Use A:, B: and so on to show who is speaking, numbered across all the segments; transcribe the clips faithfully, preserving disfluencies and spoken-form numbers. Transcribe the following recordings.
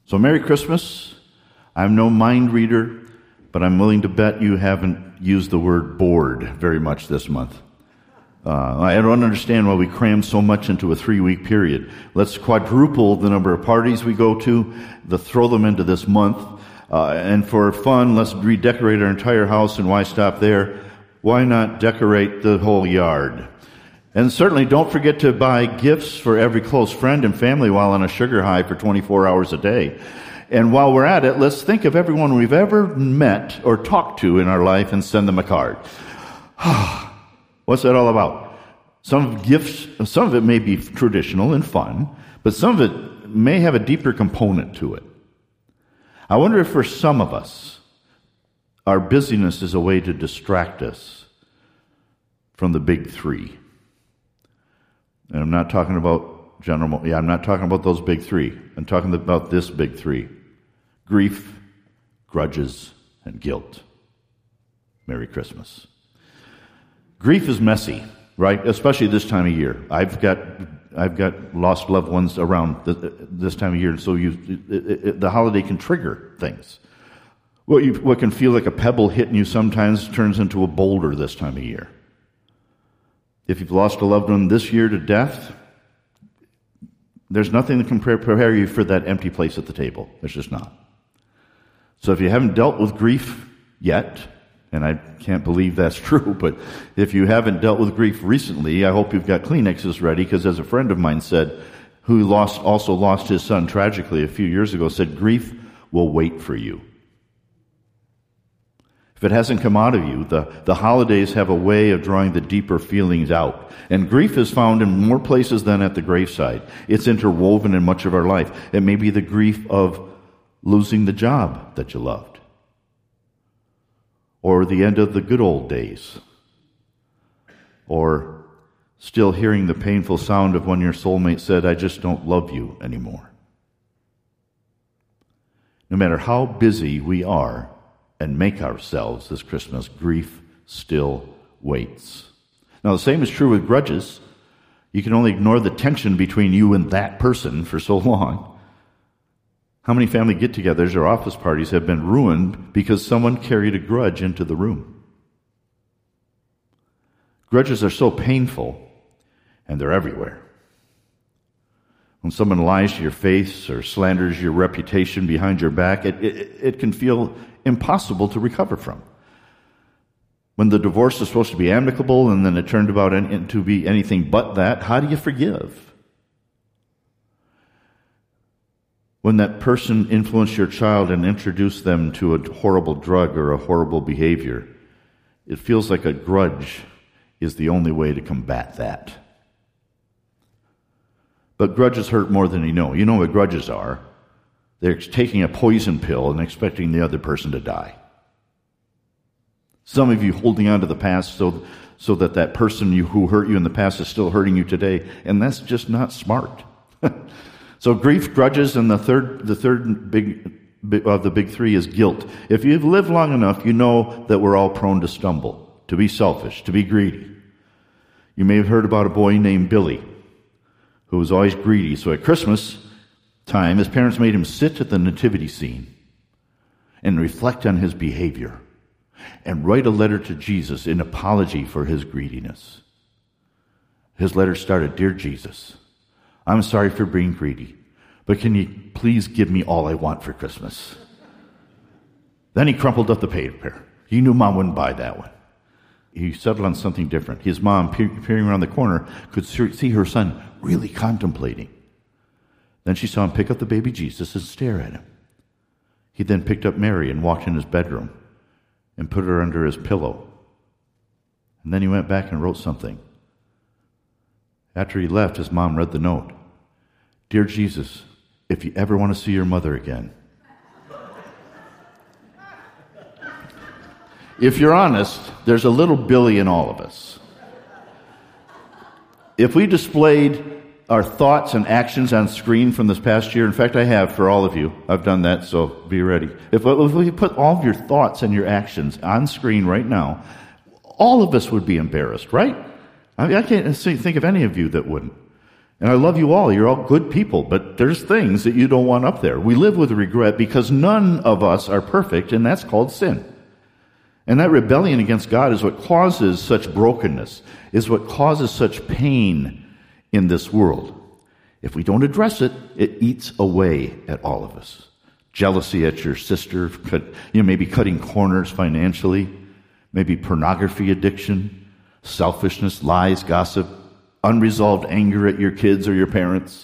A: So Merry Christmas. I'm no mind reader, but I'm willing to bet you haven't used the word bored very much this month. Uh, I don't understand why we cram so much into a three-week period. Let's quadruple the number of parties we go to, to throw them into this month. Uh, and for fun, let's redecorate our entire house, and why stop there? Why not decorate the whole yard? And certainly don't forget to buy gifts for every close friend and family while on a sugar high for twenty-four hours a day. And while we're at it, let's think of everyone we've ever met or talked to in our life and send them a card. What's that all about? Some gifts, some of it may be traditional and fun, but some of it may have a deeper component to it. I wonder if for some of us, our busyness is a way to distract us from the big three. And I'm not talking about general, yeah, I'm not talking about those big three. I'm talking about this big three. Grief, grudges, and guilt. Merry Christmas. Grief is messy, right? Especially this time of year. I've got I've got lost loved ones around this time of year, so you it, it, the holiday can trigger things. What you what can feel like a pebble hitting you sometimes turns into a boulder this time of year. If you've lost a loved one this year to death, there's nothing that can prepare you for that empty place at the table. There's just not. So if you haven't dealt with grief yet, and I can't believe that's true, but if you haven't dealt with grief recently, I hope you've got Kleenexes ready, because as a friend of mine said, who lost also lost his son tragically a few years ago, said, grief will wait for you. If it hasn't come out of you, the, the holidays have a way of drawing the deeper feelings out. And grief is found in more places than at the graveside. It's interwoven in much of our life. It may be the grief of losing the job that you loved, or the end of the good old days, or still hearing the painful sound of when your soulmate said, I just don't love you anymore. No matter how busy we are and make ourselves this Christmas, grief still waits. Now, the same is true with grudges. You can only ignore the tension between you and that person for so long. How many family get-togethers or office parties have been ruined because someone carried a grudge into the room? Grudges are so painful, and they're everywhere. When someone lies to your face or slanders your reputation behind your back, it, it, it can feel impossible to recover from. When the divorce is supposed to be amicable and then it turned about in, to be anything but that, how do you forgive? When that person influenced your child and introduced them to a horrible drug or a horrible behavior, it feels like a grudge is the only way to combat that. But grudges hurt more than you know. You know what grudges are. They're taking a poison pill and expecting the other person to die. Some of you holding on to the past so, so that that person you, who hurt you in the past is still hurting you today, and that's just not smart. So grief, grudges, and the third, the third big of the big three is guilt. If you've lived long enough, you know that we're all prone to stumble, to be selfish, to be greedy. You may have heard about a boy named Billy who was always greedy. So at Christmas time, his parents made him sit at the nativity scene and reflect on his behavior and write a letter to Jesus in apology for his greediness. His letter started, Dear Jesus, I'm sorry for being greedy, but can you please give me all I want for Christmas? Then he crumpled up the paper. He knew Mom wouldn't buy that one. He settled on something different. His mom, peering around the corner, could see her son really contemplating. Then she saw him pick up the baby Jesus and stare at him. He then picked up Mary and walked in his bedroom and put her under his pillow. And then he went back and wrote something. After he left, his mom read the note. Dear Jesus, if you ever want to see your mother again. If you're honest, there's a little Billy in all of us. If we displayed our thoughts and actions on screen from this past year, in fact, I have for all of you. I've done that, so be ready. If, if we put all of your thoughts and your actions on screen right now, all of us would be embarrassed, right? I, mean, I can't think of any of you that wouldn't. And I love you all. You're all good people, but there's things that you don't want up there. We live with regret because none of us are perfect, and that's called sin. And that rebellion against God is what causes such brokenness, is what causes such pain in this world. If we don't address it, it eats away at all of us. Jealousy at your sister, cut, you know, maybe cutting corners financially, maybe pornography addiction, selfishness, lies, gossip, unresolved anger at your kids or your parents,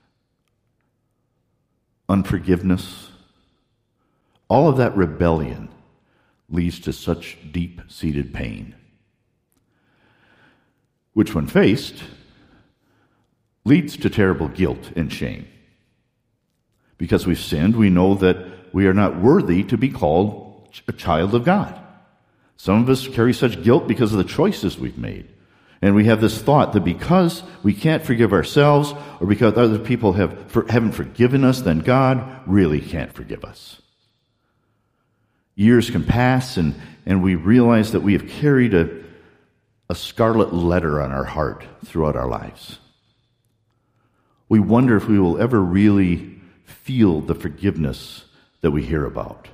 A: unforgiveness. All of that rebellion leads to such deep-seated pain, which when faced leads to terrible guilt and shame. Because we've sinned, we know that we are not worthy to be called a child of God. Some of us carry such guilt because of the choices we've made. And we have this thought that because we can't forgive ourselves or because other people have, for, haven't forgiven us, then God really can't forgive us. Years can pass and, and we realize that we have carried a, a scarlet letter on our heart throughout our lives. We wonder if we will ever really feel the forgiveness that we hear about.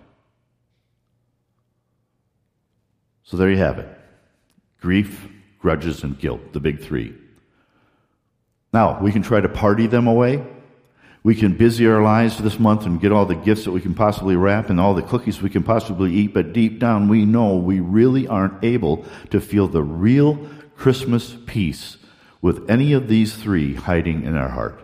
A: So there you have it. Grief, grudges, and guilt, the big three. Now, we can try to party them away. We can busy our lives this month and get all the gifts that we can possibly wrap and all the cookies we can possibly eat, but deep down we know we really aren't able to feel the real Christmas peace with any of these three hiding in our heart.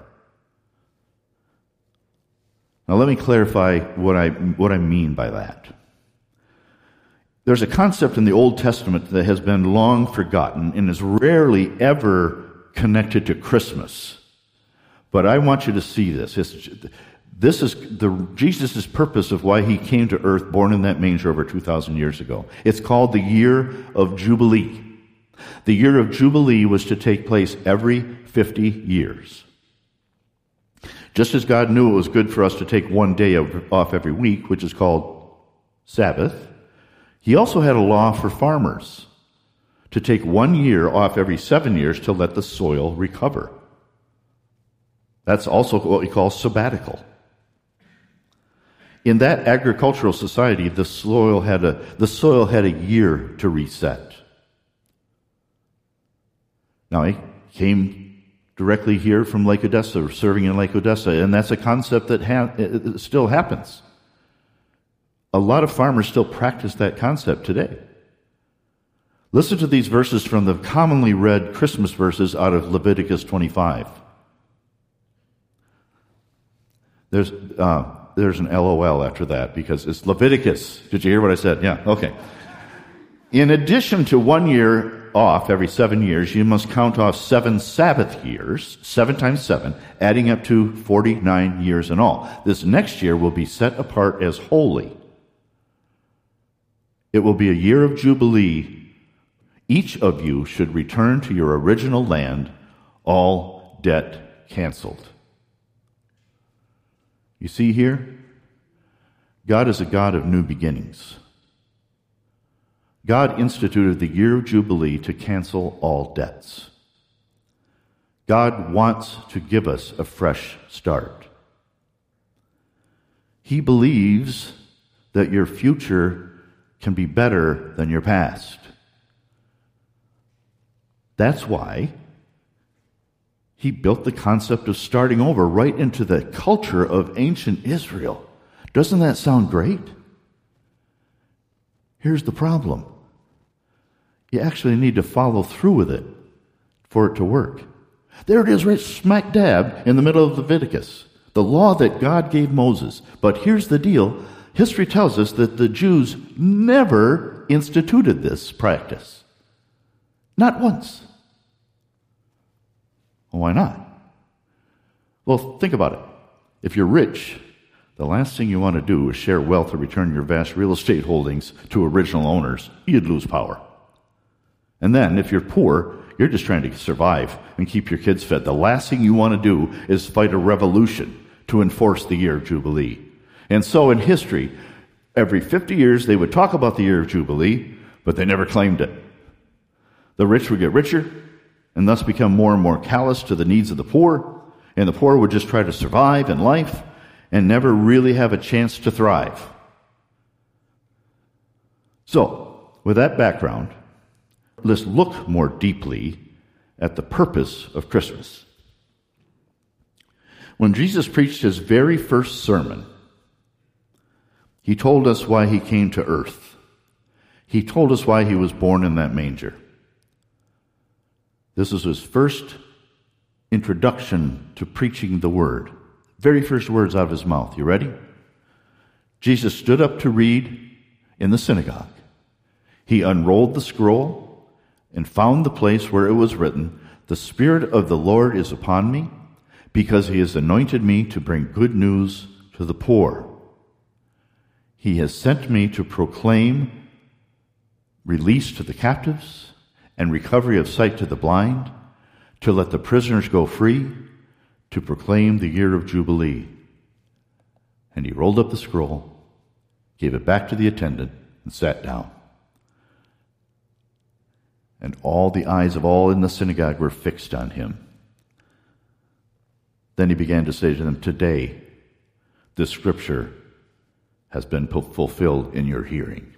A: Now let me clarify what I what I mean by that. There's a concept in the Old Testament that has been long forgotten and is rarely ever connected to Christmas. But I want you to see this. This is the Jesus' purpose of why he came to earth, born in that manger over two thousand years ago. It's called the year of Jubilee. The year of Jubilee was to take place every fifty years. Just as God knew it was good for us to take one day off every week, which is called Sabbath, he also had a law for farmers to take one year off every seven years to let the soil recover. That's also what we call sabbatical. In that agricultural society, the soil had a, the soil had a year to reset. Now, he came directly here from Lake Odessa, serving in Lake Odessa, and that's a concept that ha- it still happens. A lot of farmers still practice that concept today. Listen to these verses from the commonly read Christmas verses out of Leviticus twenty-five. There's uh, there's an L O L after that because it's Leviticus. Did you hear what I said? Yeah, okay. In addition to one year off every seven years, you must count off seven Sabbath years, seven times seven, adding up to forty-nine years in all. This next year will be set apart as holy. It will be a year of Jubilee. Each of you should return to your original land, all debt canceled. You see here? God is a God of new beginnings. God instituted the year of Jubilee to cancel all debts. God wants to give us a fresh start. He believes that your future can be better than your past. That's why he built the concept of starting over right into the culture of ancient Israel. Doesn't that sound great? Here's the problem. You actually need to follow through with it for it to work. There it is, right smack dab in the middle of Leviticus, the law that God gave Moses. But here's the deal. History tells us that the Jews never instituted this practice. Not once. Well, why not? Well, think about it. If you're rich, the last thing you want to do is share wealth or return your vast real estate holdings to original owners. You'd lose power. And then, if you're poor, you're just trying to survive and keep your kids fed. The last thing you want to do is fight a revolution to enforce the year of Jubilee. And so in history, every fifty years they would talk about the year of Jubilee, but they never claimed it. The rich would get richer, and thus become more and more callous to the needs of the poor, and the poor would just try to survive in life and never really have a chance to thrive. So, with that background, let's look more deeply at the purpose of Christmas. When Jesus preached his very first sermon, he told us why he came to earth. He told us why he was born in that manger. This was his first introduction to preaching the word. Very first words out of his mouth. You ready? Jesus stood up to read in the synagogue. He unrolled the scroll and found the place where it was written, "The Spirit of the Lord is upon me, because he has anointed me to bring good news to the poor. He has sent me to proclaim release to the captives and recovery of sight to the blind, to let the prisoners go free, to proclaim the year of Jubilee." And he rolled up the scroll, gave it back to the attendant, and sat down. And all the eyes of all in the synagogue were fixed on him. Then he began to say to them, "Today, this scripture has been fulfilled in your hearing."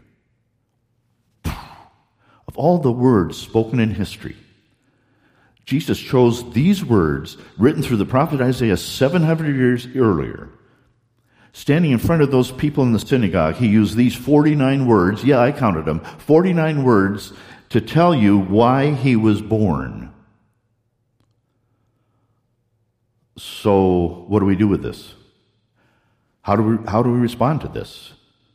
A: Of all the words spoken in history, Jesus chose these words written through the prophet Isaiah seven hundred years earlier. Standing in front of those people in the synagogue, he used these forty-nine words, yeah, I counted them, forty-nine words to tell you why he was born. So, what do we do with this? How do we, how do we respond to this?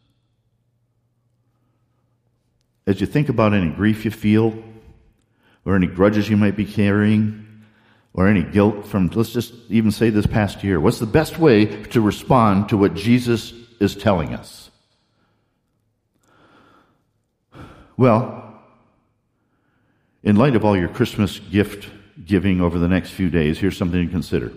A: As you think about any grief you feel, or any grudges you might be carrying, or any guilt from, let's just even say this past year, what's the best way to respond to what Jesus is telling us? Well, in light of all your Christmas gift giving over the next few days, here's something to consider.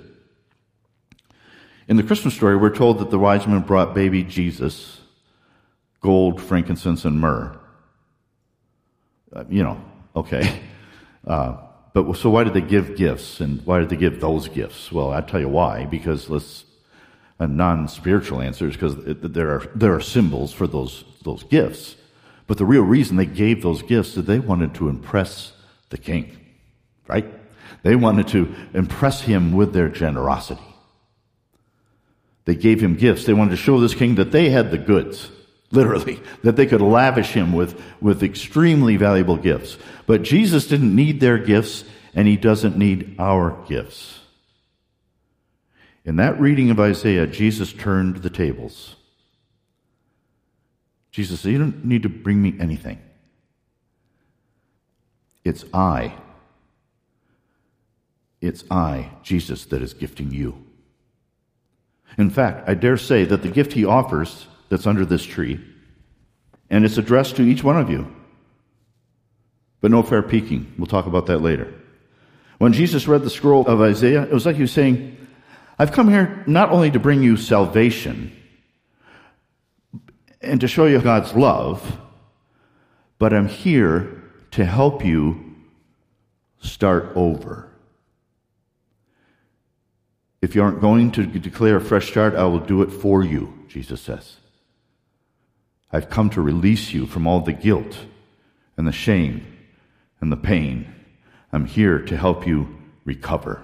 A: In the Christmas story, we're told that the wise men brought baby Jesus gold, frankincense, and myrrh. Uh, you know, okay. Uh, but so why did they give gifts, and why did they give those gifts? Well, I'll tell you why. Because let's a non-spiritual answer is because there are there are symbols for those those gifts. But the real reason they gave those gifts is they wanted to impress the king, right? They wanted to impress him with their generosity. They gave him gifts. They wanted to show this king that they had the goods, literally, that they could lavish him with, with extremely valuable gifts. But Jesus didn't need their gifts, and he doesn't need our gifts. In that reading of Isaiah, Jesus turned the tables. Jesus said, "You don't need to bring me anything. It's I. It's I, Jesus, that is gifting you." In fact, I dare say that the gift he offers that's under this tree, and it's addressed to each one of you. But no fair peeking. We'll talk about that later. When Jesus read the scroll of Isaiah, it was like he was saying, "I've come here not only to bring you salvation and to show you God's love, but I'm here to help you start over. If you aren't going to declare a fresh start, I will do it for you," Jesus says. "I've come to release you from all the guilt and the shame and the pain. I'm here to help you recover."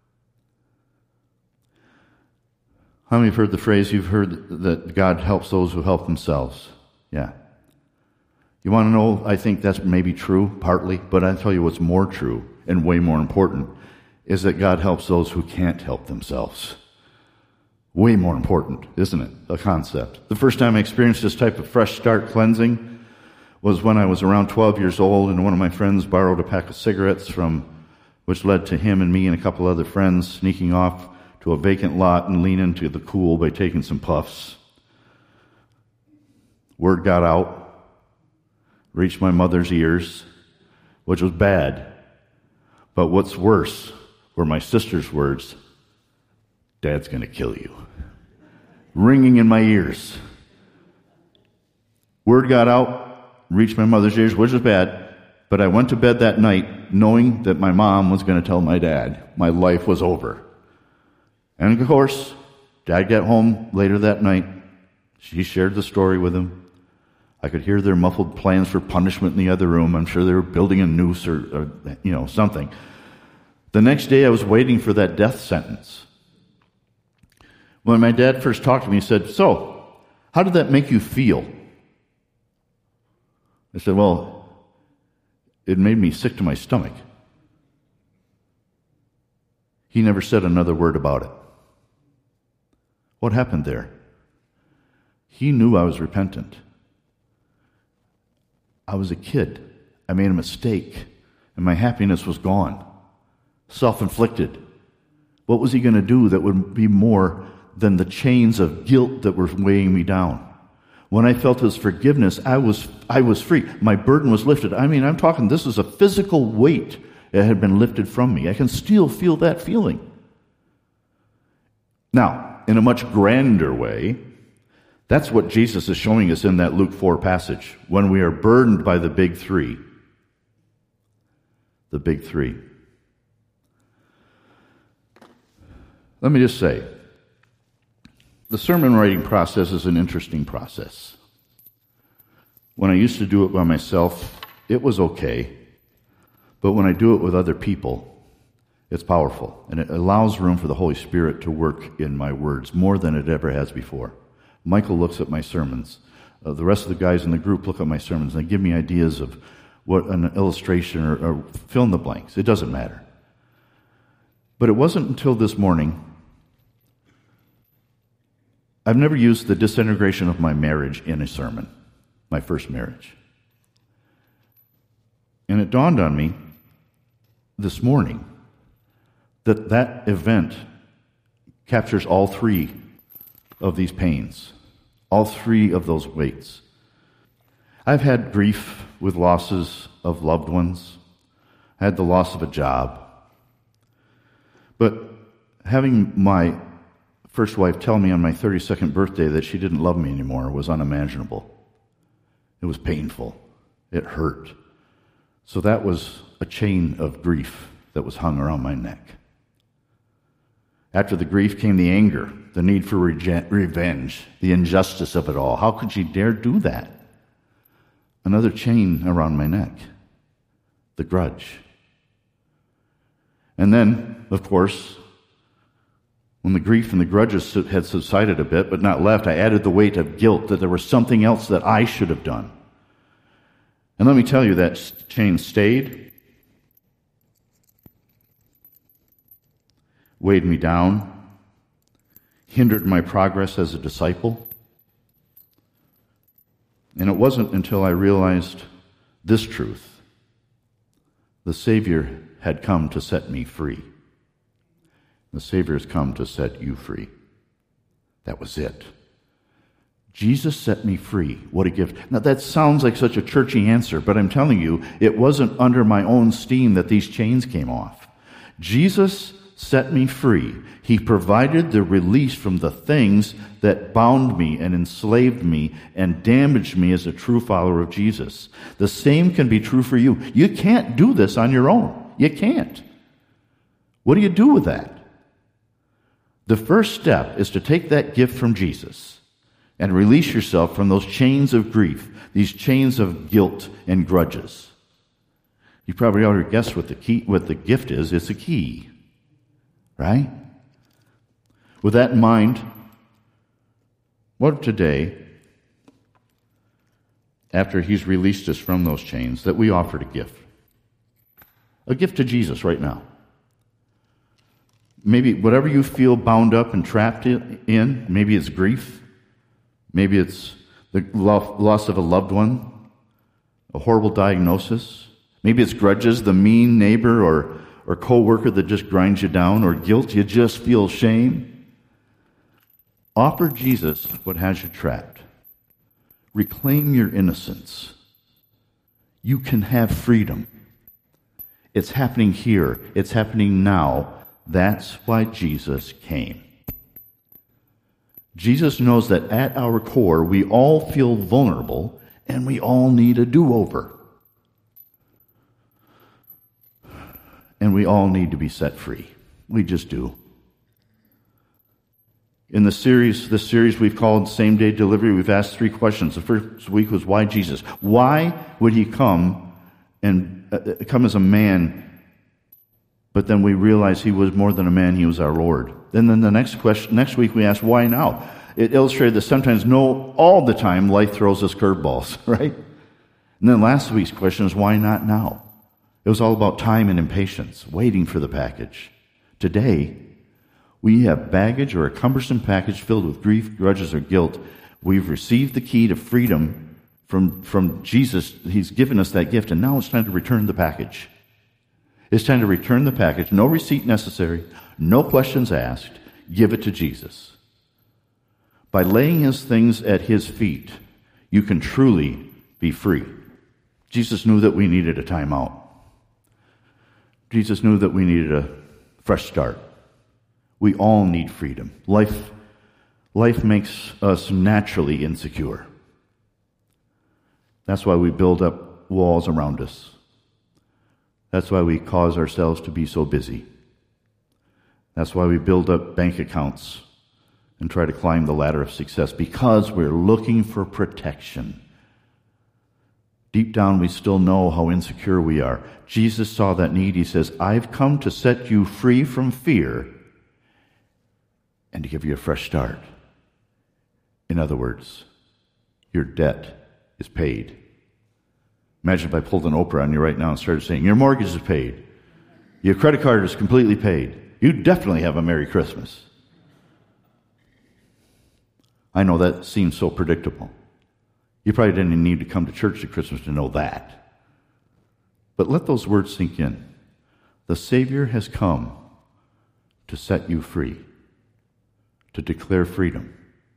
A: How many have heard the phrase, you've heard that God helps those who help themselves? Yeah. You want to know, I think that's maybe true, partly, but I'll tell you what's more true and way more important is that God helps those who can't help themselves. Way more important, isn't it? A concept. The first time I experienced this type of fresh start cleansing was when I was around twelve years old, and one of my friends borrowed a pack of cigarettes from, which led to him and me and a couple other friends sneaking off to a vacant lot and lean into the cool by taking some puffs. Word got out, reached my mother's ears, which was bad. But what's worse were my sister's words, "Dad's going to kill you," ringing in my ears. Word got out, reached my mother's ears, which was bad, but I went to bed that night knowing that my mom was going to tell my dad my life was over. And of course, Dad got home later that night. She shared the story with him. I could hear their muffled plans for punishment in the other room. I'm sure they were building a noose or, or you know, something. The next day, I was waiting for that death sentence. When my dad first talked to me, he said, "So, how did that make you feel?" I said, "Well, it made me sick to my stomach." He never said another word about it. What happened there? He knew I was repentant. I was a kid. I made a mistake, and my happiness was gone. Self-inflicted. What was he going to do that would be more than the chains of guilt that were weighing me down? When I felt his forgiveness, I was I was free. My burden was lifted. I mean, I'm talking, this is a physical weight that had been lifted from me. I can still feel that feeling. Now, in a much grander way, that's what Jesus is showing us in that Luke four passage. When we are burdened by the big three. The big three. Let me just say, the sermon writing process is an interesting process. When I used to do it by myself, it was okay. But when I do it with other people, it's powerful. And it allows room for the Holy Spirit to work in my words more than it ever has before. Michael looks at my sermons. Uh, the rest of the guys in the group look at my sermons and they give me ideas of what an illustration or, or fill in the blanks. It doesn't matter. But it wasn't until this morning. I've never used the disintegration of my marriage in a sermon, my first marriage. And it dawned on me this morning that that event captures all three of these pains, all three of those weights. I've had grief with losses of loved ones. I had the loss of a job. But having my first wife tell me on my thirty-second birthday that she didn't love me anymore was unimaginable. It was painful. It hurt. So that was a chain of grief that was hung around my neck. After the grief came the anger, the need for rege- revenge, the injustice of it all. How could she dare do that? Another chain around my neck. The grudge. And then, of course, when the grief and the grudges had subsided a bit, but not left, I added the weight of guilt that there was something else that I should have done. And let me tell you, that chain stayed, weighed me down, hindered my progress as a disciple. And it wasn't until I realized this truth: the Savior had come to set me free. The Savior has come to set you free. That was it. Jesus set me free. What a gift. Now that sounds like such a churchy answer, but I'm telling you, it wasn't under my own steam that these chains came off. Jesus set me free. He provided the release from the things that bound me and enslaved me and damaged me as a true follower of Jesus. The same can be true for you. You can't do this on your own. You can't. What do you do with that? The first step is to take that gift from Jesus and release yourself from those chains of grief, these chains of guilt and grudges. You probably already guessed what the key, what the gift is. It's a key, right? With that in mind, what if today, after He's released us from those chains, that we offered a gift? A gift to Jesus right now. Maybe whatever you feel bound up and trapped in, maybe it's grief, maybe it's the loss of a loved one, a horrible diagnosis, maybe it's grudges, the mean neighbor or, or co-worker that just grinds you down, or guilt, you just feel shame. Offer Jesus what has you trapped. Reclaim your innocence. You can have freedom. It's happening here. It's happening now. That's why Jesus came. Jesus knows that at our core, we all feel vulnerable and we all need a do-over. we all need to be set free. We just do. In the series, this series we've called Same Day Delivery, we've asked three questions. The first week was, why Jesus? Why would he come and uh, come as a man? But then we realized he was more than a man, he was our Lord. Then, then the next question, next week we asked, why now? It illustrated that sometimes, no, all the time, life throws us curveballs, right? And then last week's question is, why not now? It was all about time and impatience, waiting for the package. Today, we have baggage or a cumbersome package filled with grief, grudges, or guilt. We've received the key to freedom from, from Jesus. He's given us that gift, and now it's time to return the package. It's time to return the package. No receipt necessary, no questions asked. Give it to Jesus. By laying his things at his feet, you can truly be free. Jesus knew that we needed a timeout. Jesus knew that we needed a fresh start. We all need freedom. Life, life makes us naturally insecure. That's why we build up walls around us. That's why we cause ourselves to be so busy. That's why we build up bank accounts and try to climb the ladder of success, because we're looking for protection. Deep down, we still know how insecure we are. Jesus saw that need. He says, I've come to set you free from fear and to give you a fresh start. In other words, your debt is paid. Imagine if I pulled an Oprah on you right now and started saying, your mortgage is paid. Your credit card is completely paid. You definitely have a Merry Christmas. I know that seems so predictable. You probably didn't need to come to church at Christmas to know that. But let those words sink in. The Savior has come to set you free, to declare freedom,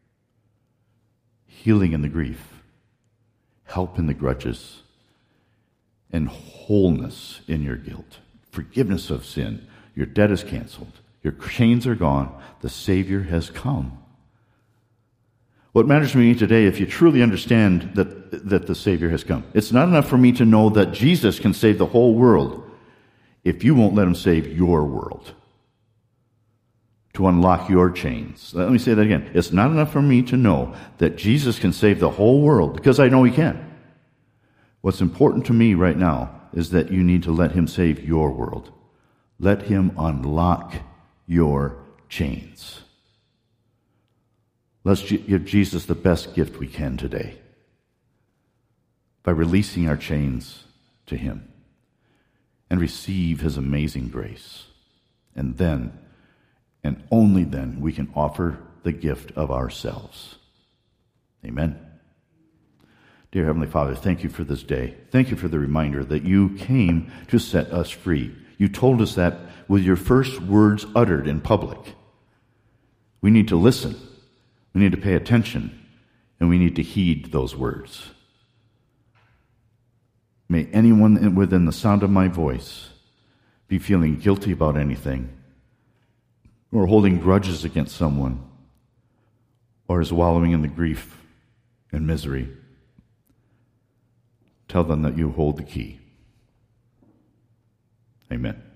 A: healing in the grief, help in the grudges, and wholeness in your guilt, forgiveness of sin. Your debt is canceled. Your chains are gone. The Savior has come. What matters to me today, if you truly understand that, that the Savior has come, it's not enough for me to know that Jesus can save the whole world if you won't let him save your world, to unlock your chains. Let me say that again. It's not enough for me to know that Jesus can save the whole world, because I know he can. What's important to me right now is that you need to let him save your world. Let him unlock your chains. Let's give Jesus the best gift we can today by releasing our chains to him and receive his amazing grace. And then, and only then, we can offer the gift of ourselves. Amen. Dear Heavenly Father, thank you for this day. Thank you for the reminder that you came to set us free. You told us that with your first words uttered in public. We need to listen. We need to pay attention, and we need to heed those words. May anyone within the sound of my voice be feeling guilty about anything, or holding grudges against someone, or is wallowing in the grief and misery. Tell them that you hold the key. Amen.